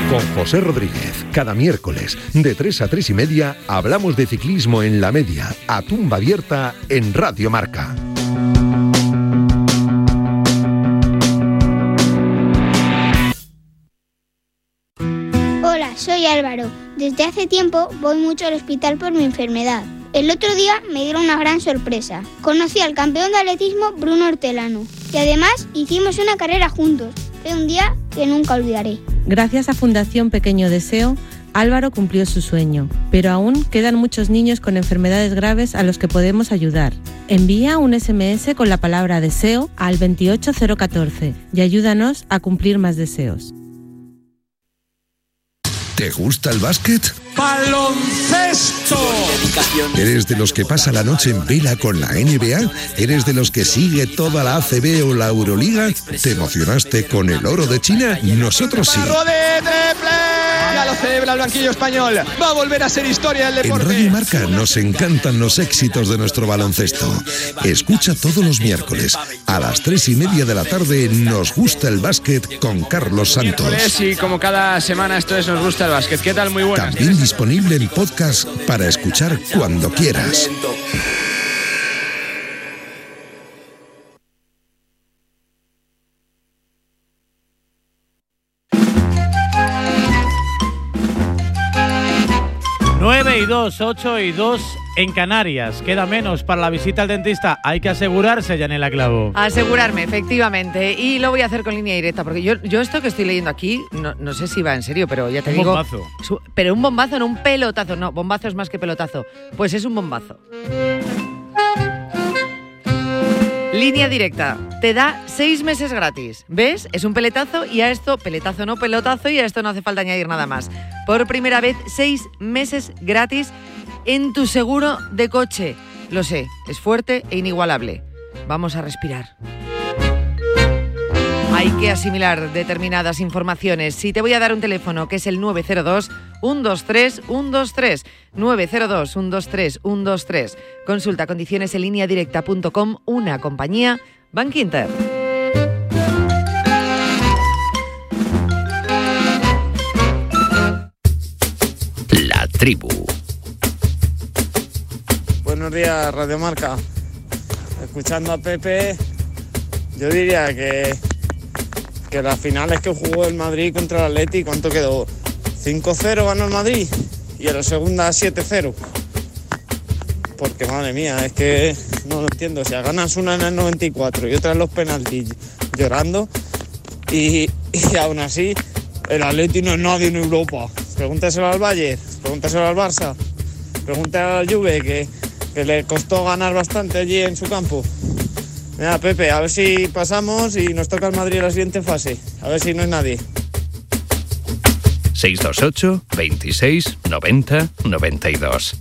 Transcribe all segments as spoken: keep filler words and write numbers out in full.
Con José Rodríguez, cada miércoles, de tres a tres y media, hablamos de ciclismo en la media, a tumba abierta en Radio Marca. Hola, soy Álvaro. Desde hace tiempo voy mucho al hospital por mi enfermedad. El otro día me dieron una gran sorpresa. Conocí al campeón de atletismo Bruno Hortelano y además hicimos una carrera juntos. Fue un día que nunca olvidaré. Gracias a Fundación Pequeño Deseo, Álvaro cumplió su sueño, pero aún quedan muchos niños con enfermedades graves a los que podemos ayudar. Envía un ese eme ese con la palabra deseo al veintiocho cero catorce y ayúdanos a cumplir más deseos. ¿Te gusta el básquet? ¡Baloncesto! ¿Eres de los que pasa la noche en vela con la ene be a? ¿Eres de los que sigue toda la a ce be o la Euroliga? ¿Te emocionaste con el oro de China? Nosotros sí. Ya lo celebra el banquillo español. Va a volver a ser historia del deporte. En Radio Marca nos encantan los éxitos de nuestro baloncesto. Escucha todos los miércoles a las tres y media de la tarde Nos Gusta el Básquet con Carlos Santos. Y como cada semana esto es Nos Gusta el Básquet. ¿Qué tal? Muy buenas. También disponible en podcast para escuchar cuando quieras. nueve y dos, ocho y dos en Canarias. Queda menos para la visita al dentista. Hay que asegurarse, Yanela Clavo. Asegurarme, efectivamente. Y lo voy a hacer con línea directa, porque yo, yo esto que estoy leyendo aquí, no, no sé si va en serio, pero ya te un digo... bombazo. Su, pero un bombazo, no un pelotazo. No, bombazo es más que pelotazo. Pues es un bombazo. Línea directa. Te da seis meses gratis. ¿Ves? Es un peletazo y a esto, peletazo no pelotazo, y a esto no hace falta añadir nada más. Por primera vez, seis meses gratis en tu seguro de coche. Lo sé, es fuerte e inigualable. Vamos a respirar. Hay que asimilar determinadas informaciones. Si te voy a dar un teléfono, que es el nueve cero dos, uno dos tres, uno dos tres. nueve cero dos, uno dos tres, uno dos tres. Consulta condiciones en línea directa punto com, una compañía Bankinter. La tribu. Buenos días, Radio Marca. Escuchando a Pepe, yo diría que, que las finales que jugó el Madrid contra el Atleti, ¿cuánto quedó? cinco cero ganó el Madrid y en la segunda siete cero. Porque madre mía, es que no lo entiendo. O sea, ganas una en el noventa y cuatro y otra en los penaltis llorando y, y aún así el Atleti no es nadie en Europa. Pregúntaselo al Bayern, pregúntaselo al Barça, pregúntaselo al Juve, que, que le costó ganar bastante allí en su campo. Mira, Pepe, a ver si pasamos y nos toca el Madrid en la siguiente fase. A ver si no es nadie. seis dos ocho, veintiséis, noventa, noventa y dos.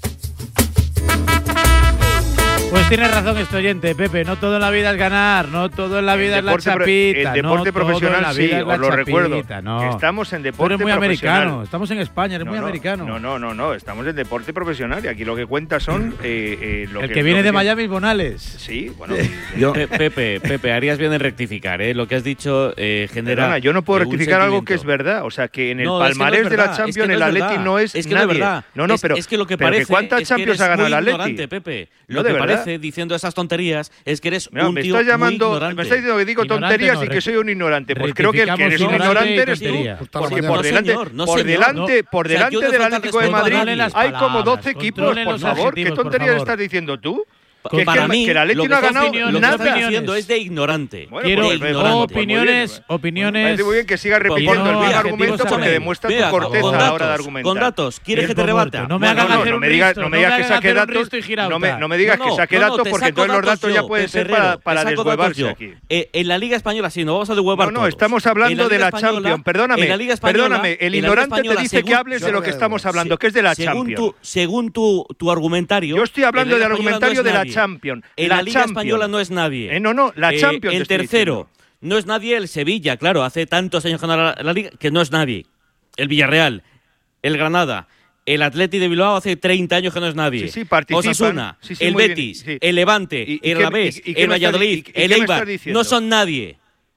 Pues tienes razón este oyente, Pepe. No todo en la vida es ganar, no todo en la vida es la chapita. El deporte no profesional sí, os lo chapita, recuerdo. No. Que estamos en deporte eres muy profesional. Americano, estamos en España, eres no, muy no, americano. No, no, no, no, estamos en deporte profesional y aquí lo que cuenta son eh, eh, lo El que, que viene lo que de tiene. Miami, Bonales. Sí, bueno. Yo, Pepe, Pepe, harías bien en rectificar, ¿eh? Lo que has dicho eh, genera. Perdona, yo no puedo eh, rectificar algo que es sentimiento. verdad. O sea, que en el no, palmarés es que no es de la verdad, Champions es que no el es Atleti verdad. no es, es que nadie. No, es verdad. no, no, es, pero es que lo que pero parece ¿cuántas es que Champions eres ha ganado muy el Atleti? ignorante, Pepe. No, Lo de que verdad. parece diciendo esas tonterías es que eres No, un me tío estás llamando, muy ignorante. me estás diciendo que digo Ignorante tonterías no, y que soy un ignorante. Pues creo que el que eres un Rectificamos ignorante eres tú. tontería. Porque No, por delante, señor, no, por señor. delante, No. por O sea, delante yo de del falta Atlético de respeto, Madrid controlen las hay como palabras, doce equipos, controlen por los favor. ¿Qué adjetivos, por tonterías favor. estás diciendo tú? Que para es que, mí, que el Atleti lo que no ha estás- ganado lo que nada. estás diciendo es de ignorante. Bueno, Quiero pues, pues, ignorante. pues, muy bien. opiniones, opiniones. Me parece muy bien que siga repitiendo no, el mismo adjetivos argumento porque también. demuestra Vea, tu corteza con a la datos, hora de argumentar. Con datos, ¿quieres que te Tiempo rebata? muerto. No me No, hagan no, hacer no un me digas, risto, no me digas que hagan saque hacer un datos, risto y girauta. no me, no me digas No, que no, saque no, no, datos te porque saco entonces los datos yo, ya pueden Pepe ser para, Herrero, para te saco datos deshuevarse yo. aquí. Eh, en la Liga Española sí, no vamos a deshuevar No, no, todos. estamos En hablando de la Liga Española- Champions. Perdóname, en la Liga Española- perdóname, el en la Liga ignorante te Española, dice que según- hables de lo que estamos hablando, que es de la según Champions. Tu, según tu, tu argumentario. Yo estoy hablando en la del Liga Española argumentario no es de la nadie. Champions. En la la Liga Champions. Española no es nadie. Eh, no, no, la Eh, Champions. te el estoy tercero diciendo. no es nadie el Sevilla, claro, hace tantos años que no la, la Liga, que no es nadie. El Villarreal, el Granada, el Atleti de Bilbao hace treinta años que no es nadie. Sí, sí, participan. Osasuna, Sí, sí, el muy bien, Betis, sí. el Levante, ¿Y- y el qué- Alavés, y- y qué el me estás- Valladolid, y- y qué el me Eibar, estás diciendo? no son nadie.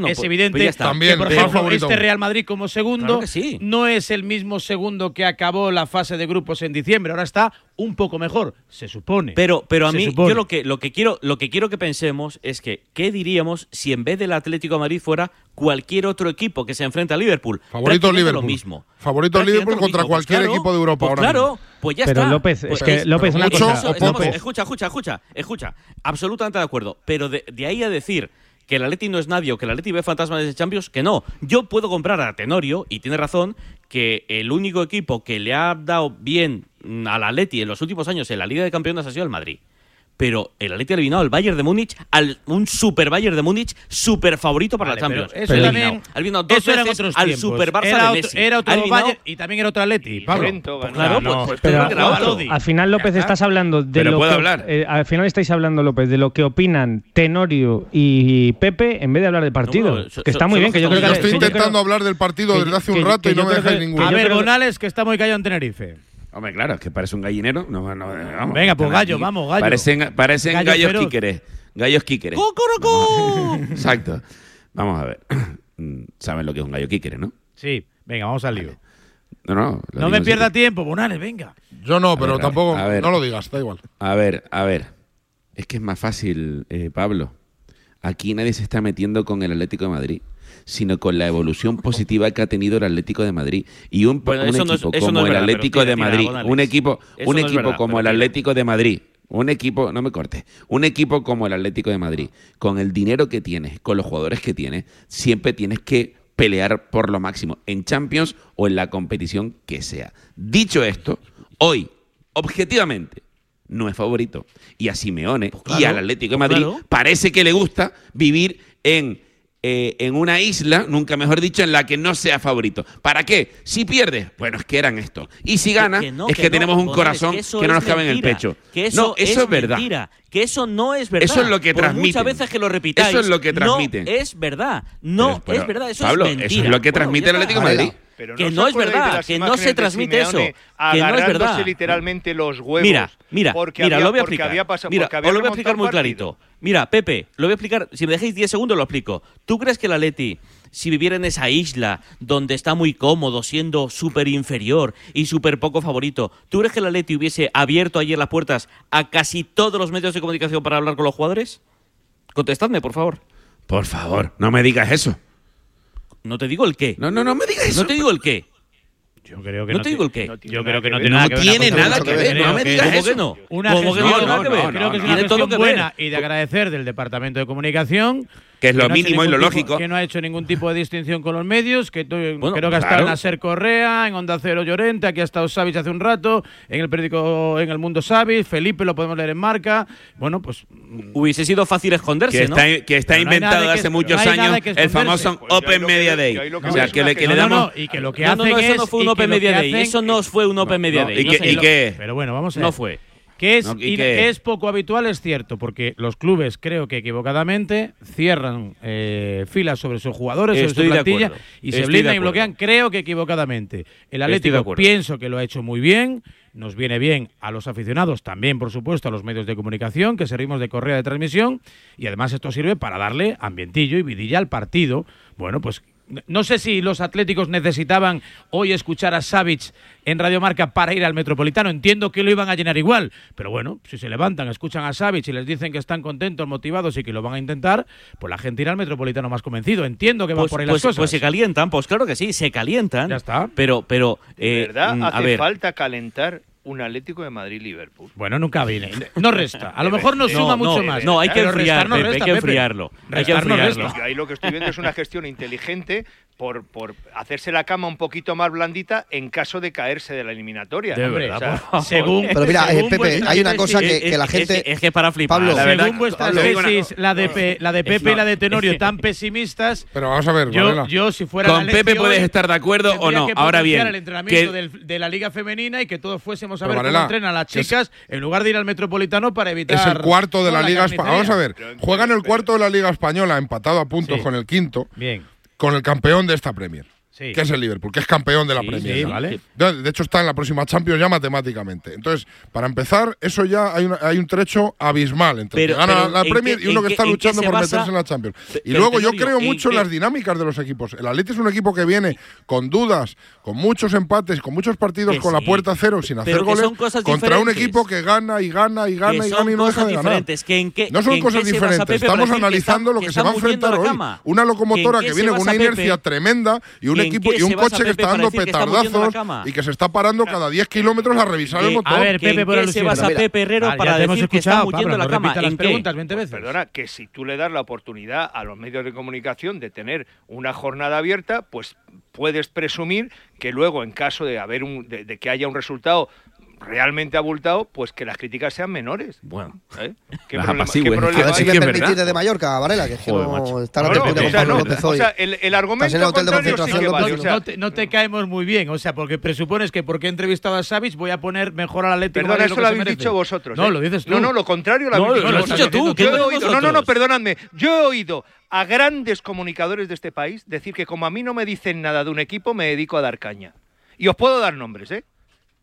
Bueno, es pues- evidente pues ya está. que, También, por pero ejemplo, favorito. este Real Madrid como segundo Claro que sí. no es el mismo segundo que acabó la fase de grupos en diciembre. Ahora está un poco mejor, se supone. Pero, pero a se mí, supone. yo lo que, lo, que quiero, lo que quiero que pensemos es que, ¿qué diríamos si en vez del Atlético de Madrid fuera cualquier otro equipo que se enfrenta a Liverpool? Favorito Prácticamente Liverpool. lo mismo. Favorito Prácticamente Liverpool lo contra mismo. cualquier Pues claro, equipo de Europa pues ahora claro, mismo. pues ya Pero está. López, Pues es que, López, una mucho cosa. o estamos- poco. escucha, escucha, escucha, escucha. Absolutamente de acuerdo. Pero de, de ahí a decir que el Atleti no es nadie o que el Atleti ve fantasmas de Champions, que no. Yo puedo comprar a Tenorio, y tiene razón, que el único equipo que le ha dado bien al Atleti en los últimos años en la Liga de Campeones ha sido el Madrid. Pero el Atleti ha eliminado al Bayern de Múnich, al un super Bayern de Múnich, super favorito para Vale, la pero Champions. eso Ha también- eliminado, ha eliminado dos eso eran veces otros al tiempos. super Barça era de otro, Messi. Era otro Ha eliminado- Bayern y también era otro Atleti, Pablo. Trento Pues ganó. claro, No, pues, pues, pues, Pero tú era otro. al final, López, estás hablando de Pero lo puedo que hablar. eh, al final estáis hablando, López, de lo que opinan Tenorio y Pepe en vez de hablar del partido. No, so- que está so- muy son bien, que yo los creo que que Yo estoy que yo intentando creo- hablar del partido que- desde hace un que- rato que y no yo me creo dejáis que- ninguno. A yo ver, creo que- Gonales, que está muy callado en Tenerife. Hombre, claro, es que parece un gallinero. No, no, vamos, Venga, pues están gallo, aquí. vamos, gallo. Parecen, parecen Gallo gallos feroz. kíqueres. Gallos kíqueres. ¡Cocorocó! Exacto. Vamos a ver. Saben lo que es un gallo kíquere, ¿no? Sí, venga, vamos al lío. No, no. lo No digo me en pierda serio. tiempo, Bonales, venga. Yo no, A pero ver, tampoco. a ver. No lo digas, da igual. A ver, a ver. Es que es más fácil, eh, Pablo. Aquí nadie se está metiendo con el Atlético de Madrid, sino con la evolución positiva que ha tenido el Atlético de Madrid. Y un, Bueno, un eso no es- equipo eso como no es el verdad, pero Atlético tira, de tira, Madrid, González. un equipo, Eso un no es equipo verdad, como pero el tira. Atlético de Madrid, un equipo, no me cortes, un equipo como el Atlético de Madrid, con el dinero que tienes, con los jugadores que tienes, siempre tienes que pelear por lo máximo en Champions o en la competición que sea. Dicho esto, hoy, objetivamente, no es favorito. Y a Simeone Pues claro, y al Atlético de pues Madrid claro. parece que le gusta vivir en, eh, en una isla, nunca mejor dicho, en la que no sea favorito. ¿Para qué? Si pierde, bueno, es que eran estos. Y si gana, Que no, es que, que no, tenemos un González, corazón que que, eso no es nos cabe mentira, en el pecho. Que eso no, eso es, verdad. mentira, que eso no es verdad. Eso es lo que Por transmiten. muchas veces que lo repitáis. Eso es lo que transmiten. No es verdad. No Pero, es verdad. Eso Pablo, es mentira. eso es lo que Bueno, transmite ya el Atlético de está. Madrid. Pero Que ¿no no os es acordáis de verdad, las que no imágenes se de transmite eso, Simeone que no es verdad. agarrándose literalmente los huevos? Mira, mira, porque mira, había, lo voy a porque explicar. había pasado- Mira, porque había os lo voy a explicar muy remontado un partido. clarito. Mira, Pepe, lo voy a explicar. Si me dejáis diez segundos, lo explico. ¿Tú crees que el Atleti, si viviera en esa isla donde está muy cómodo, siendo súper inferior y súper poco favorito, ¿tú crees que el Atleti hubiese abierto ayer las puertas a casi todos los medios de comunicación para hablar con los jugadores? Contestadme, por favor. Por favor, no me digas eso. No te digo el qué. No, no, no me digas eso. No te digo el qué. Yo creo que No no, te digo el qué. no tiene Yo nada creo que que no ver. tiene No nada que ver. una tiene cosa nada con que otra. ver, no Creo me que digas es ¿Cómo que eso. no? Una ¿Cómo que gestión, no tiene nada que ver? creo que es una Tiene todo gestión que ver. buena y de agradecer del Departamento de Comunicación. Que es lo no ha hecho mínimo y lo ningún tipo- lógico. Que no ha hecho ningún tipo de distinción con los medios, que tú- Bueno, creo que ha estado claro. en Aser Correa, en Onda Cero Llorente, aquí ha estado Savic hace un rato, en el periódico En el Mundo Savic, Felipe lo podemos leer en Marca. Bueno, pues Hubiese sido fácil esconderse, Que ¿no? está, que está Pero no hay nada inventado de que- hace no muchos hay nada años de que el esconderse. famoso Pues yo ahí Open lo que Media veo- Day. yo ahí lo que O veo sea, es que una le, que le No, no, damos... no, y que lo que No, no, hacen no, eso es- no fue un y que Open lo Media que Day. hacen- Eso no fue un Open Media No, Day. ¿y No qué- sé, y no- qué? Pero bueno, vamos a ver. No fue. Que es, No, ¿y y qué? que es poco habitual, es cierto, porque los clubes, creo que equivocadamente, cierran eh, filas sobre sus jugadores, sobre Estoy su de plantilla, acuerdo. y se Estoy blindan de y bloquean, creo que equivocadamente. El Estoy de Atlético acuerdo. pienso que lo ha hecho muy bien, nos viene bien a los aficionados, también, por supuesto, a los medios de comunicación, que servimos de correa de transmisión, y además esto sirve para darle ambientillo y vidilla al partido. Bueno, pues no sé si los atléticos necesitaban hoy escuchar a Savic en Radio Marca para ir al Metropolitano. Entiendo que lo iban a llenar igual, pero bueno, si se levantan, escuchan a Savic y les dicen que están contentos, motivados y que lo van a intentar, pues la gente irá al Metropolitano más convencido. Entiendo que van Pues, por ahí pues- las cosas. pues se calientan, pues claro que sí, se calientan. Ya está. Pero, pero, ¿De eh, verdad mm, a hace ver. falta calentar un Atlético de Madrid-Liverpool? Bueno, nunca viene. No resta. A lo mejor nos No, suma no, mucho más. no, hay que Pero enfriar, restar no Pepe, hay resta, que Pepe. enfriarlo. Hay que Restar no enfriarlo. resta. Yo ahí lo que estoy viendo es una gestión inteligente por, por hacerse la cama un poquito más blandita en caso de caerse de la eliminatoria. De Hombre, verdad, o sea, por favor. Según, Pero mira, eh, según Pepe, vuestra hay una tesis- cosa que, Es- que la es- gente. Es, que para flipar. Pablo, la verdad. según vuestras Pablo, digo una tesis, la de, Pe- la de Pepe y la de Tenorio, es que- tan pesimistas, Pero vamos a ver, yo, Varela. yo si fuera Con la Pepe Leti puedes hoy, estar de acuerdo o tendría no. que Ahora potenciar bien, el entrenamiento que- del- de la Liga Femenina y que todos fuésemos a Pero, ver Varela, cómo entrenan las que es- chicas en lugar de ir al Metropolitano para evitar. Es el cuarto de no, la Liga Española. Vamos a ver, Pero- juegan el cuarto de la Liga Española empatado a puntos Sí. con el quinto, Bien. con el campeón de esta Premier. sí. que es el Liverpool, que es campeón de la sí, Premier. Sí, ¿no? vale. De hecho, está en la próxima Champions ya matemáticamente. Entonces, para empezar, eso ya hay, una, hay un trecho abismal entre pero, el que gana pero la Premier qué, y uno que qué, está luchando por basa? meterse en la Champions. Pero, y luego yo Tenorio, creo mucho en qué? las dinámicas de los equipos. El Atleti es un equipo que viene con dudas, con muchos empates, con muchos partidos que con sí. la puerta cero, sin hacer pero goles, contra diferentes. Un equipo que gana y gana y gana que y gana y no deja de ganar. Que en qué, no son que cosas en diferentes. Estamos analizando que lo que, que se va a enfrentar hoy. Una locomotora que, que viene con una inercia Pepe? tremenda y un equipo y un coche que está dando petardazos y que se está parando cada diez kilómetros a revisar el motor. A ver, Pepe, por qué se basa Pepe Herrero vale, para decir que está muriendo la cama? ¿En preguntas veinte veces? Pues perdona, que si tú le das la oportunidad a los medios de comunicación de tener una jornada abierta, pues puedes presumir que luego, en caso de haber un, de, de que haya un resultado realmente abultado, pues que las críticas sean menores. Bueno, ¿eh? ¿Qué Las problema, apasigue, ¿qué problema a ver si hay? me permitís desde Mallorca, Varela, que, Joder, que no está la no, no, tertulia o con sea, Pablo no, López hoy. O sea, el, el argumento en el hotel de contrario sí concentración que vale, no, o sea, no, te, no te caemos muy bien, o sea, porque presupones que porque he entrevistado a Savic voy a poner mejor al Atlético. Perdona, eso lo habéis dicho vosotros. No, ¿eh? lo dices tú. No, no, lo contrario lo no, habéis lo dicho, has dicho tú. Yo he oído, no, no, no, perdonadme. Yo he oído a grandes comunicadores de este país decir que como a mí no me dicen nada de un equipo, me dedico a dar caña. Y os puedo dar nombres, ¿eh?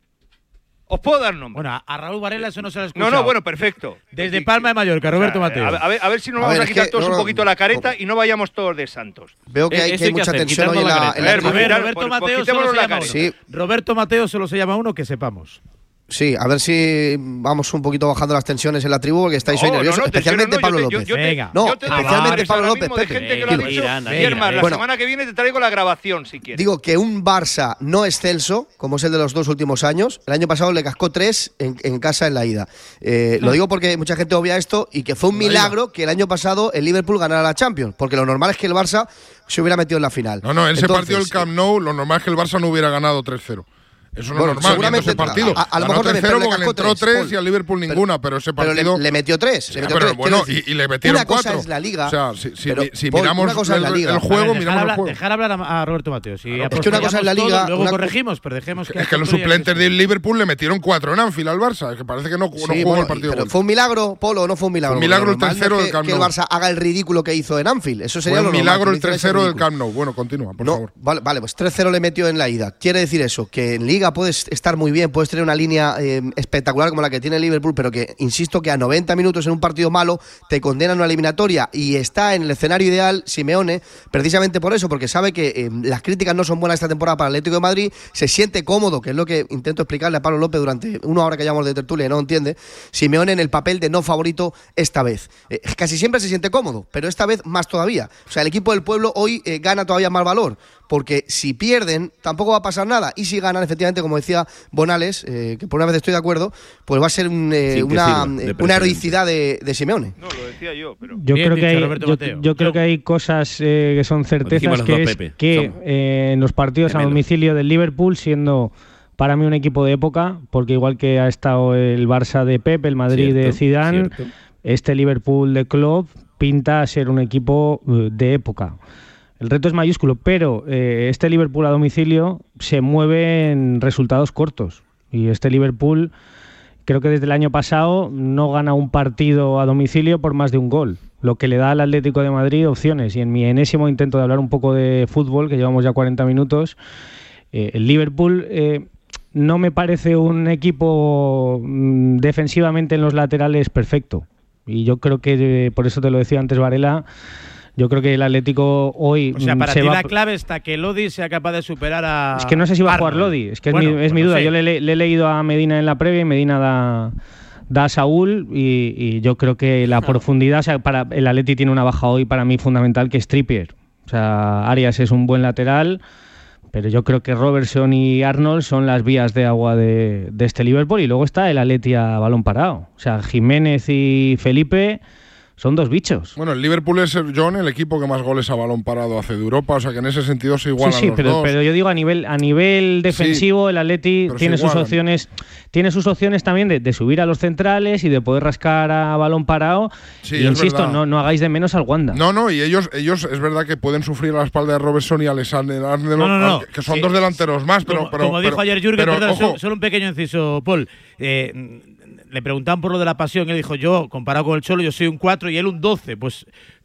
Os puedo dar nombres. Bueno, a Raúl Varela eso no se lo he escuchado. No, no, bueno, perfecto. Desde Palma de Mallorca, Roberto o sea, Mateo. A ver, a ver, a ver si nos A vamos ver, a quitar que, todos no, un no, poquito la careta ¿cómo? y no vayamos todos de santos. Veo que hay, Eh, que hay mucha hacer, tensión hoy en la, en la A ver, A ver, Mira, Roberto pues- pues Mateo quitémonos solo se la llama careta. uno. Sí. Roberto Mateo solo se llama uno, que sepamos. Sí, a ver si vamos un poquito bajando las tensiones en la tribu porque estáis hoy No, nerviosos, no, no, especialmente no, Pablo yo te- López. yo te- Venga. No, yo te doy especialmente nombres Pablo ahora López, mismo de Pepe. gente que lo ha Venga, dicho. ir, anda, Y es más, la Bueno. semana que viene te traigo la grabación si quieres. Digo que un Barça no excelso, como es el de los dos últimos años, el año pasado le cascó tres en, en casa en la ida. Eh, lo digo porque mucha gente obvia esto y que fue un milagro que el año pasado el Liverpool ganara la Champions, porque lo normal es que el Barça se hubiera metido en la final. No, no, en ese Entonces, partido del Camp Nou, lo normal es que el Barça no hubiera ganado tres cero. Eso no Bueno, es normal, seguramente ese partido. a- a lo Ganó mejor tres también, cero pero le porque le cascó entró tres, tres Paul. y al Liverpool ninguna, pero ese Pero partido… le, le metió tres. Le Ya, metió pero tres, bueno, quiero decir, y, y le metieron una cosa cuatro. es la Liga. O sea, si, si, pero, si Paul, miramos una cosa es la el, Liga. el juego, A ver, miramos dejar, el hablar, juego. dejar hablar a, a Roberto Mateo. Si Es que una cosa es la apostillamos Liga, todo, luego una co- corregimos, pero dejemos que… Es que los suplentes del Liverpool le metieron cuatro en Anfield al Barça. Es que parece que no, no Sí, jugó bueno, el partido. pero de ¿fue un milagro, Polo, o no fue un milagro? Fue un milagro Porque el lo normal tercero no es del que, Camp que el Nou. Barça haga el ridículo que hizo en Anfield. Eso sería Fue lo un normal, milagro que el hiciera ese tercero del ridículo. Camp Nou. Bueno, continúa, por No, favor. vale, vale, pues tres cero le metió en la ida. Quiere decir eso, que en Liga puedes estar muy bien, puedes tener una línea eh, espectacular como la que tiene el Liverpool, pero que, insisto, que a noventa minutos en un partido malo te condenan a una eliminatoria y está en el escenario ideal Simeone, precisamente por eso, porque sabe que eh, las críticas no son buenas esta temporada para el Atlético de Madrid, se siente cómodo, que es lo que intento explicarle a Pablo López durante una hora que llevamos de tertulia y no entiende, Simeone en el papel de no favorito esta vez. Eh, casi siempre se siente cómodo, pero esta vez más todavía. O sea, el equipo del pueblo hoy eh, gana todavía más valor, porque si pierden tampoco va a pasar nada, y si ganan, efectivamente, como decía Bonales, eh, que por una vez estoy de acuerdo, pues va a ser un, eh, Sí, que una, sirva de eh, una precedente. heroicidad de, de Simeone. No, lo decía yo, pero… Yo Bien creo dicho, que hay, Roberto yo, Mateo. yo creo que hay cosas eh, que son certezas, dijimos los que dos, es Pepe. que Somos eh, en los partidos a gemelos. domicilio del Liverpool, siendo para mí un equipo de época, porque igual que ha estado el Barça de Pep, el Madrid de Cierto, Zidane, cierto. este Liverpool de Klopp pinta a ser un equipo eh, de época. El reto es mayúsculo, pero eh, este Liverpool a domicilio se mueve en resultados cortos. Y este Liverpool, creo que desde el año pasado, no gana un partido a domicilio por más de un gol, lo que le da al Atlético de Madrid opciones. Y en mi enésimo intento de hablar un poco de fútbol, que llevamos ya cuarenta minutos, eh, el Liverpool eh, no me parece un equipo mm, defensivamente en los laterales perfecto. Y yo creo que, eh, por eso te lo decía antes, Varela, yo creo que el Atlético hoy O sea, para se ti va la clave está que Lodi sea capaz de superar a… Es que no sé si va a jugar Arnold. Lodi, es que Bueno, es, mi, es mi bueno, duda. sí. Yo le, le- le he leído a Medina en la previa y Medina da, da a Saúl y, y yo creo que la profundidad, o sea, para el Atleti tiene una baja hoy para mí fundamental, que es Trippier. O sea, Arias es un buen lateral, pero yo creo que Robertson y Arnold son las vías de agua de, de este Liverpool, y luego está el Atleti a balón parado. O sea, Jiménez y Felipe son dos bichos. Bueno, el Liverpool es, John, el equipo que más goles a balón parado hace de Europa, o sea que en ese sentido se igualan Sí, sí, los pero, dos. pero yo digo a nivel a nivel defensivo, Sí, el Atleti pero se tiene sus igualan. opciones, tiene sus opciones también de, de subir a los centrales y de poder rascar a balón parado. Sí, y es insisto, verdad. no, no hagáis de menos al Wanda. No, no, y ellos, ellos es verdad que pueden sufrir a la espalda de Robertson y Alexander Arnold, No, no, no. que son Sí. dos delanteros más, pero… Como, pero como dijo pero- ayer Jürgen, pero, perdón, ojo, solo, solo un pequeño inciso, Paul. Eh, le preguntaban por lo de la pasión, él dijo, yo, comparado con el Cholo, yo soy un cuatro y él un doce. Pues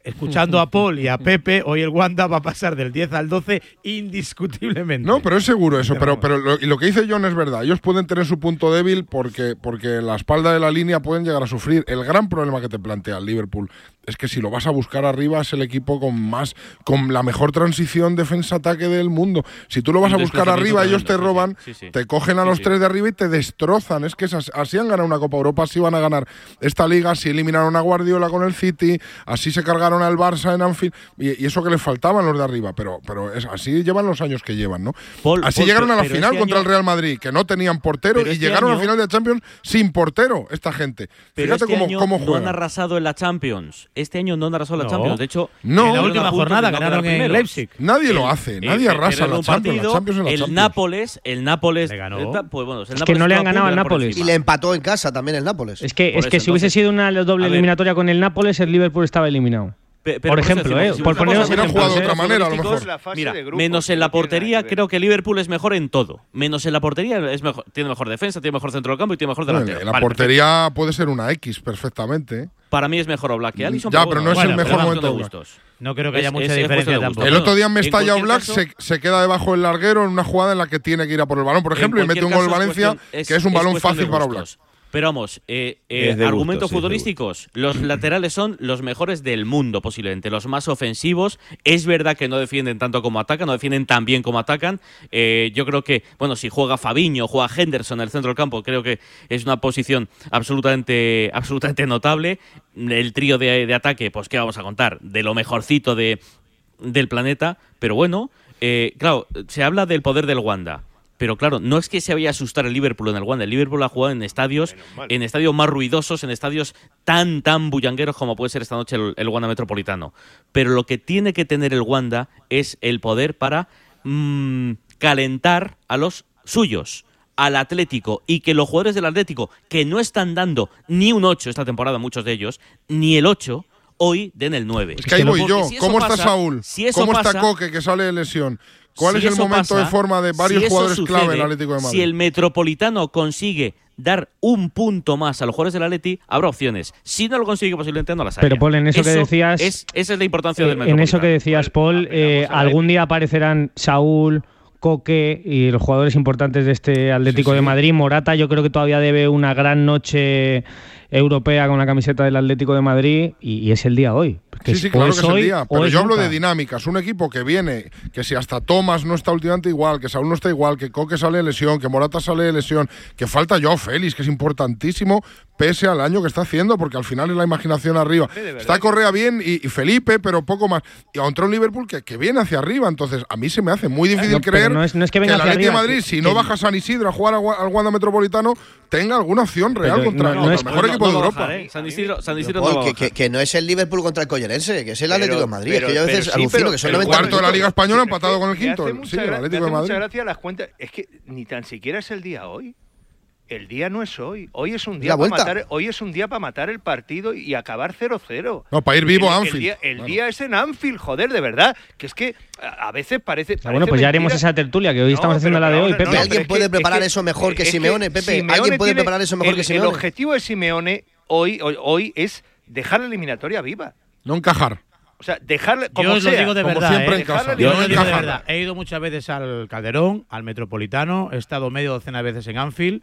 escuchando a Paul y a Pepe, hoy el Wanda va a pasar del diez al doce indiscutiblemente. No, pero es seguro eso. Pero, pero lo, y lo que dice John es verdad. Ellos pueden tener su punto débil porque, porque en la espalda de la línea pueden llegar a sufrir. El gran problema que te plantea el Liverpool es que si lo vas a buscar arriba es el equipo con más, con la mejor transición defensa-ataque del mundo. Si tú lo vas a buscar arriba, ellos te roban, sí, sí. te cogen a sí, los sí. tres de arriba y te destrozan. Es que es así, así han ganado una Copa Europa, así van a ganar esta liga, así eliminaron a Guardiola con el City, así se cargaron al Barça en Anfield, y, y eso que les faltaban los de arriba, pero, pero es, así llevan los años que llevan, ¿no? Paul, así Paul, llegaron a la final este contra año... el Real Madrid, que no tenían portero, pero y este llegaron año... a la final de Champions sin portero, esta gente. Pero Fíjate este cómo, año cómo no juegan. han arrasado en la Champions. Este año no han arrasado en la no. Champions. De hecho, no. en la última jornada ganaron en Leipzig. Nadie el, lo hace, nadie el, arrasa en la Champions, la Champions en la el Champions. Nápoles, el Nápoles le ganó. Pues bueno, el es Nápoles que no le han ganado al Nápoles. Y le empató en casa también el Nápoles. Es que, es eso, que si hubiese sido una doble eliminatoria con el Nápoles, el Liverpool estaba eliminado. Pe por ejemplo, decimos, eh, por poneros hubieran jugado de otra manera, a lo mejor. Mira, menos en la portería, creo que Liverpool es mejor en todo. Menos en la portería es mejor, tiene mejor defensa, tiene mejor centro del campo y tiene mejor delantero. La vale, portería perfecto. puede ser una X perfectamente. Para mí es mejor Oblak que Alisson. Ya, pero, pero no bueno, es el bueno, mejor momento de Oblak. No creo que haya es, mucha es, diferencia es tampoco. El otro día en Mestalla Oblak caso, se, se queda debajo del larguero en una jugada en la que tiene que ir a por el balón, por ejemplo, y mete un gol Valencia, es, que es un es balón fácil para Oblak. Pero vamos, eh, eh, argumentos gusto, futbolísticos. Sí, los laterales son los mejores del mundo, posiblemente. Los más ofensivos. Es verdad que no defienden tanto como atacan, no defienden tan bien como atacan. Eh, yo creo que, bueno, si juega Fabinho, juega Henderson en el centro del campo, creo que es una posición absolutamente, absolutamente notable. El trío de, de ataque, pues, ¿qué vamos a contar? De lo mejorcito de, del planeta. Pero bueno, eh, claro, se habla del poder del Wanda. Pero claro, no es que se vaya a asustar el Liverpool en el Wanda. El Liverpool ha jugado en estadios, en estadios más ruidosos, en estadios tan, tan bullangueros como puede ser esta noche el, el Wanda Metropolitano. Pero lo que tiene que tener el Wanda es el poder para mmm, calentar a los suyos, al Atlético, y que los jugadores del Atlético, que no están dando ni un ocho esta temporada, muchos de ellos, ni el ocho, hoy den el nueve. Es que ahí voy yo. Si ¿Cómo pasa, está Saúl? Si ¿Cómo pasa, está Coque, que sale de lesión? ¿Cuál si es el momento pasa, de forma de varios si jugadores sucede, clave en el Atlético de Madrid? Si el Metropolitano consigue dar un punto más a los jugadores del Atleti, habrá opciones. Si no lo consigue, posiblemente no las haya. Pero Paul, en eso, eso que decías… Es, esa es la importancia eh, del Metropolitano. En eso que decías, Paul, eh, algún día aparecerán Saúl, Coque y los jugadores importantes de este Atlético sí, sí. de Madrid. Morata yo creo que todavía debe una gran noche europea con la camiseta del Atlético de Madrid y, y es el día hoy. Sí, sí, claro que es el día, pero yo hablo de dinámicas. Un equipo que viene, que si hasta Thomas no está últimamente igual, que Saúl no está igual, que Coque sale de lesión, que Morata sale de lesión, que falta Joao Félix, que es importantísimo, pese al año que está haciendo, porque al final es la imaginación arriba. Está Correa bien y, y Felipe, pero poco más. Y contra un Liverpool que, que viene hacia arriba, entonces a mí se me hace muy difícil no, creer no es, no es que, venga que el Atlético de Madrid, que, si que, no baja San Isidro a jugar al Wanda Metropolitano, tenga alguna opción real pero, contra, no, contra no el es, mejor no, equipo no de no Europa. Bajar, ¿eh? San Isidro, San Isidro Paul, no va que, que, que no es el Liverpool contra el Collerense, que es el Atlético pero, de Madrid. Pero, es que yo a veces sí, alucino que son el cuarto de la Liga Española empatado con el quinto. Sí, el Atlético de Madrid. Muchas gracias las cuentas. Es que ni tan siquiera es el día hoy. El día no es hoy. Hoy es un día para matar, hoy es un día para matar el partido y acabar cero cero. No, para ir vivo el, a Anfield. El, día, el claro. día es en Anfield, joder, de verdad. Que es que a veces parece. parece bueno, pues ya mentira. haremos esa tertulia que hoy no, estamos haciendo la de hoy, Pepe. No, no, ¿Alguien puede preparar que, eso mejor que Simeone, Pepe? Simeone ¿Alguien puede tiene, preparar eso mejor el, que Simeone? El objetivo de Simeone hoy, hoy, hoy es dejar la eliminatoria viva. No encajar. O sea, dejarle como yo os lo sea, digo de como verdad, siempre ¿eh? en casa. Yo no os lo digo de encajar. verdad. He ido muchas veces al Calderón, al Metropolitano, he estado medio docena de veces en Anfield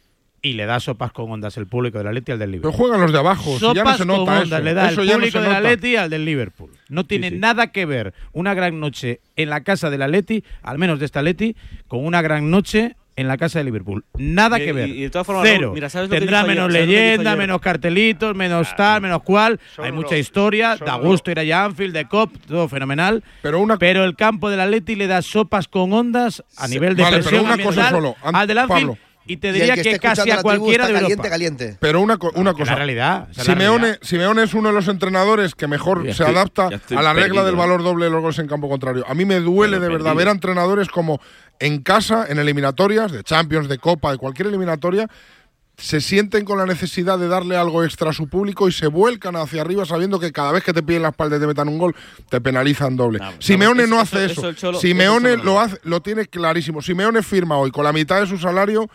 y le da sopas con ondas el público del Atleti al del Liverpool. Pero juegan los de abajo, sopas si ya no se nota con ondas eso. le da eso el ya público no se del nota. Atleti al del Liverpool. No tiene sí, sí. nada que ver una gran noche en la casa del Atleti, al menos de este Atleti, con una gran noche en la casa de Liverpool. Nada y, que ver. Y, y de todas formas, Cero. Raúl, mira, ¿sabes lo Tendrá que menos ayer? leyenda, menos cartelitos, menos claro. tal, menos cual. Son Hay los, mucha historia. Da gusto ir allá a Anfield, de Cop, todo fenomenal. Pero, una... pero el campo del Atleti le da sopas con ondas a nivel de vale, presión pero una cosa solo. al del Anfield. Pablo. Y te diría y el que, que casi a cualquiera de caliente, Europa. caliente. Pero una, co una no, cosa. La realidad. O sea, Simeone, la realidad. Simeone es uno de los entrenadores que mejor ya se estoy, adapta estoy a la regla perdido. del valor doble de los goles en campo contrario. A mí me duele Pero de verdad perdido. ver a entrenadores como en casa, en eliminatorias, de Champions, de Copa, de cualquier eliminatoria, se sienten con la necesidad de darle algo extra a su público y se vuelcan hacia arriba sabiendo que cada vez que te piden la espalda y te metan un gol, te penalizan doble. No, Simeone no, no eso, hace eso, eso. eso Cholo, Simeone eso lo, hace, lo tiene clarísimo. Simeone firma hoy con la mitad de su salario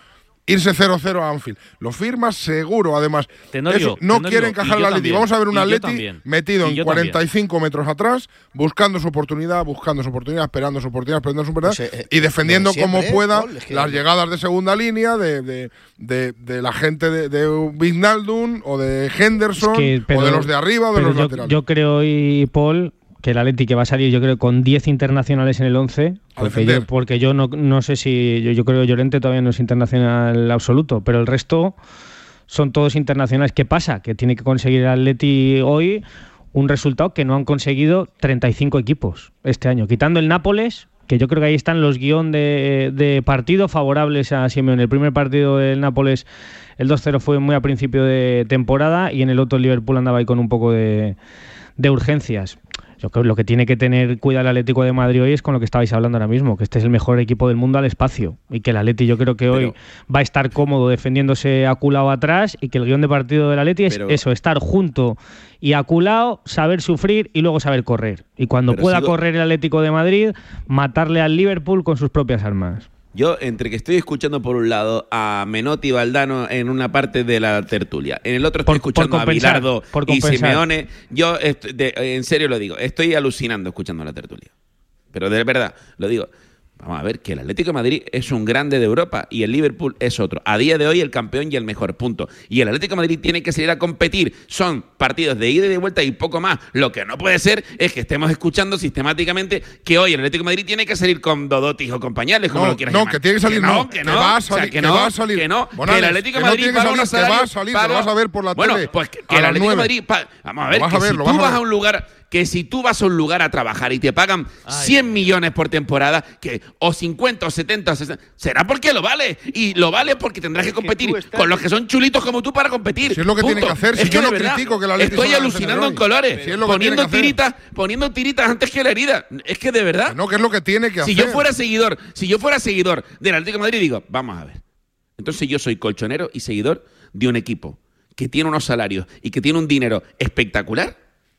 irse cero cero a Anfield. Lo firmas seguro, además. Tenorio, Eso, no Tenorio, quiere encajar y el yo Atleti. también, Vamos a ver un y yo Atleti también, metido y en yo cuarenta y cinco metros atrás, buscando su oportunidad, buscando su oportunidad, esperando su oportunidad, esperando su oportunidad, Pues, eh, y defendiendo siempre, como ¿eh, pueda Paul? Es que- las llegadas de segunda línea de, de, de, de la gente de, de Wijnaldum o de Henderson que- pero- o de los de arriba o de pero los yo, laterales. yo creo, y Paul, que el Atleti que va a salir, yo creo, con diez internacionales en el once, A porque defender. yo, porque yo no, no sé si, yo, yo creo que Llorente todavía no es internacional absoluto, pero el resto son todos internacionales. ¿Qué pasa? Que tiene que conseguir el Atleti hoy un resultado que no han conseguido treinta y cinco equipos este año, quitando el Nápoles, que yo creo que ahí están los guión de, de partido favorables a Simeone. El primer partido del Nápoles, el dos cero, fue muy a principio de temporada, y en el otro el Liverpool andaba ahí con un poco de, de urgencias. Yo creo que lo que tiene que tener cuidado el Atlético de Madrid hoy es con lo que estabais hablando ahora mismo, que este es el mejor equipo del mundo al espacio, y que el Atleti yo creo que hoy va a estar cómodo defendiéndose aculado atrás, y que el guión de partido del Atleti es Pero- eso, estar junto y aculado, saber sufrir y luego saber correr. Y cuando Pero pueda sigo- correr el Atlético de Madrid, matarle al Liverpool con sus propias armas. Yo, entre que estoy escuchando por un lado a Menotti y Valdano en una parte de la tertulia, en el otro estoy Por- escuchando por a compensar, Bilardo por y compensar. Simeone, yo, est- de- en serio lo digo, estoy alucinando escuchando la tertulia. Pero de verdad, lo digo. Vamos a ver, que el Atlético de Madrid es un grande de Europa y el Liverpool es otro. A día de hoy el campeón y el mejor, punto. Y el Atlético de Madrid tiene que salir a competir. Son partidos de ida y de vuelta y poco más. Lo que no puede ser es que estemos escuchando sistemáticamente que hoy el Atlético de Madrid tiene que salir con Dodotis o con pañales, como No, lo quieras no, llamar. que tiene que salir, no, que que no, va a o sea, salir, que que no, va a salir. que no, Bonales, que el Atlético que de no Madrid tiene que paga salir, unos que va a salarios, salir, paga- lo vas a ver por la bueno, tele pues que, a que el las Atlético de nueve. Madrid, pa- vamos a Lo ver, vas que a ver, si lo tú vas a vas ver. a un lugar, que si tú vas a un lugar a trabajar y te pagan cien millones por temporada, que o cincuenta o setenta o sesenta, será porque lo vale, y lo vale porque tendrás que competir con los que son chulitos como tú para competir. Si es lo que tiene Punto. que hacer, si Es yo de no verdad, critico que el Atleti estoy salga a alucinando en defender hoy. colores, Si es lo que poniendo tiene que hacer. tiritas, poniendo tiritas antes que la herida. Es que de verdad. No, que es lo que tiene que Si hacer. yo fuera seguidor, si yo fuera seguidor del Atlético de Madrid, digo, vamos a ver. Entonces yo soy colchonero y seguidor de un equipo que tiene unos salarios y que tiene un dinero espectacular,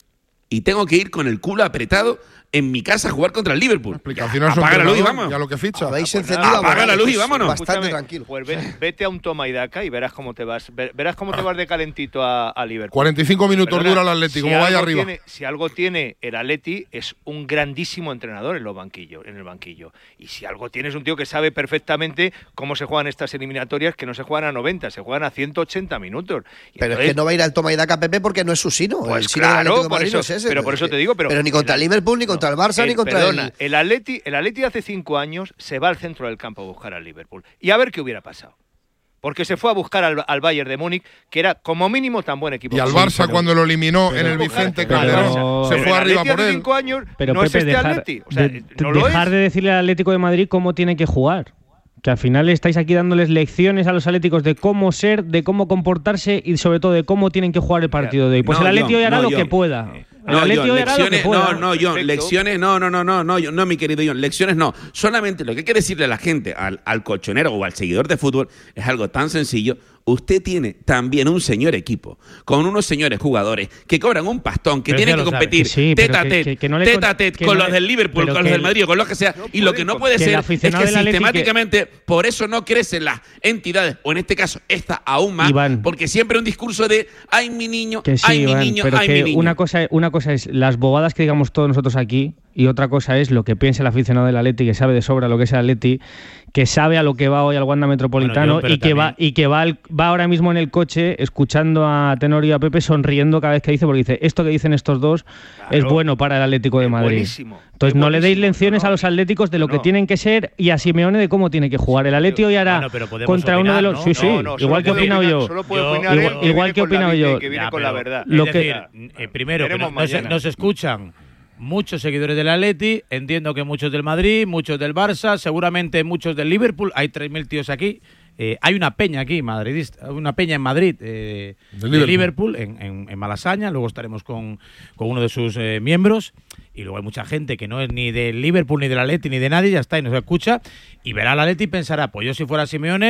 y tengo que ir con el culo apretado en mi casa a jugar contra el Liverpool. Explicación a su Apaga la luz y entrenador vámonos. y a lo que ficha. Habéis Pues encendido nada, a apaga la luz y Morales, vámonos. Bastante Escúchame, tranquilo. Pues ve- vete a un toma y daca y verás cómo te vas, ver- verás cómo te vas de calentito a, a Liverpool. cuarenta y cinco minutos Perdona, dura el Atleti, como vaya algo arriba. tiene- si algo tiene el Atleti, es un grandísimo entrenador en los banquillos, en el banquillo. Y si algo tiene, es un tío que sabe perfectamente cómo se juegan estas eliminatorias, que no se juegan a noventa, se juegan a ciento ochenta minutos. Y Pero entonces, es que no va a ir al toma y daca Pepe porque no es su sino. Pues el sino del claro, Atlético de por Madrid eso- no es ese. pero por eso te digo, pero- ni contra el Liverpool, ni contra el Barça, el- ni contra perdona, el... el Atleti, el Atleti hace cinco años se va al centro del campo a buscar al Liverpool. Y a ver qué hubiera pasado. Porque se fue a buscar al, al Bayern de Múnich, que era como mínimo tan buen equipo. Y al como- Barça, pero- cuando lo eliminó pero- en el Vicente pero- Calderón, se pero fue el arriba Atleti por hace él. cinco años Pero no Pepe, es este dejar, Atleti. O sea, de- no lo dejar es. de decirle al Atlético de Madrid cómo tiene que jugar. Que al final estáis aquí dándoles lecciones a los atléticos de cómo ser, de cómo comportarse y sobre todo de cómo tienen que jugar el partido de hoy. Pues No, el Atleti John, hoy hará no, lo que John. pueda. El No, Atleti John, hoy hará lo que lecciones, pueda. no, no, John, Perfecto. lecciones, no, no, no, no, no, John, no, mi querido John, lecciones no. Solamente lo que hay que decirle a la gente, al, al colchonero o al seguidor de fútbol, es algo tan sencillo. Usted tiene también un señor equipo, con unos señores jugadores que cobran un pastón, que Pero tienen ya que lo sabe. competir Que sí, pero tete a que- tete, que- que no le tete con- a tete que con no los le- del Liverpool, pero con que los del el- Madrid, con los que sea. Y lo que no puede que el ser es aficionado que del Atleti que- sistemáticamente, por eso no crecen las entidades, o en este caso, esta aún más, Iván. porque siempre un discurso de, ay, mi niño, Que sí, ay, mi Iván, niño, pero ay, que mi niño. una cosa, una cosa es las bobadas que digamos todos nosotros aquí y otra cosa es lo que piensa el aficionado del Atleti, que sabe de sobra lo que es el Atleti, que sabe a lo que va hoy al Wanda Metropolitano. Bueno, yo, pero y que va también- y que va, al- va ahora mismo en el coche escuchando a Tenorio y a Pepe sonriendo cada vez que dice, porque dice, esto que dicen estos dos es bueno para el Atlético de Es Madrid. buenísimo, Entonces es no le deis buenísimo, lecciones no, a los atléticos de lo no. que tienen que ser y a Simeone de cómo tiene que jugar. El Atleti hoy hará Bueno, pero podemos contra uno de opinar, los... ¿no? Sí, sí, No, no, solo igual que he puede opinado opinar- yo. solo puede Yo- opinar él, igual- que igual viene que he con la opinado Biblia y yo. que viene Ya, con la pero- verdad. Lo es que- decir, eh, primero, que Veremos nos, nos- mañana. nos escuchan muchos seguidores del Atleti, entiendo que muchos del Madrid, muchos del Barça, seguramente muchos del Liverpool, hay tres mil tíos aquí. Eh, hay una peña aquí, madridista, una peña en Madrid, eh, De de Liverpool. Liverpool, en, en- en Malasaña, luego estaremos con, con uno de sus eh, miembros, y luego hay mucha gente que no es ni del Liverpool, ni del Atleti, ni de nadie, ya está, y nos escucha, y verá al Atleti y pensará, pues yo si fuera Simeone,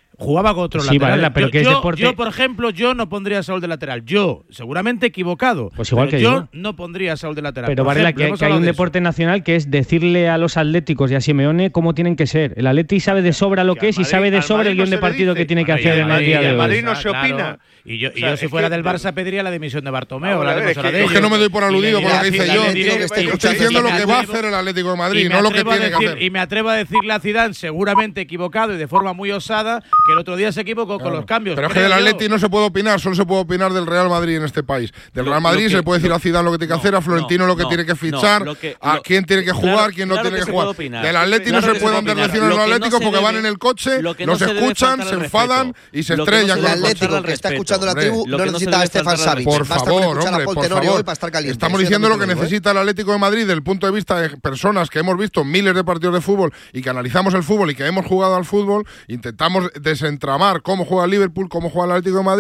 Jugaba con otro Sí, lateral. Varela, pero yo, que es yo, deporte- yo, por ejemplo, yo no pondría a Saúl de lateral. Yo, seguramente equivocado. Pues igual pero que yo, yo. no pondría a Saúl de lateral. Pero Por Varela, ejemplo, que, hemos que hay hablado un de deporte nacional que es decirle a los atléticos y a Simeone cómo tienen que ser. El Atleti sabe de sobra lo que es y sabe de sobra el guión de partido que tiene que Bueno, y hacer al en el Madrid- día y de al hoy. Madrid no se opina. Y yo, y O sea, yo si es fuera que- del Barça pediría la dimisión de Bartomeu. Ahora, hablaremos es que- ahora de es Es que ello. no me doy por Y le aludido por lo que diré- hice y le yo. diré- que esté Estoy escuchando diciendo y lo me que va a atrevo- hacer el Atlético de y Madrid, me no lo que atrevo a tiene que decir- hacer. Y me atrevo a decirle a Zidane, seguramente equivocado y de forma muy osada, que el otro día se equivocó con los cambios. Pero es que creo del yo. Atleti no se puede opinar, solo se puede opinar del Real Madrid en este país. Del Lo- Real Madrid lo que- se le puede decir lo- a Zidane lo que tiene que no, hacer, a Florentino no, lo que no, tiene que no, fichar, lo que- a lo- quién tiene que claro- jugar, quién no claro tiene que que se puede jugar. opinar. Del Atleti Claro no que se se pueden puede dar opinar. lecciones Lo los que no atléticos se porque van debe- en el coche, lo que no los se debe escuchan, faltar se al enfadan respeto. y se Lo que no estrellan se El con debe los Atlético faltar que al está respeto. escuchando la Hombre, tribu lo no que no se necesita a debe Stefan faltar al Savic. Por Basta con favor, escuchar a hombre, Paul por Tenorio hoy favor. para estar caliente. Estamos Eso ya diciendo no lo te que digo, ¿eh? necesita el Atlético de Madrid desde el punto de vista de personas que hemos visto miles de partidos de fútbol y que analizamos el fútbol y que hemos jugado al fútbol. Intentamos desentramar cómo juega el Liverpool, cómo juega el Atlético de Madrid.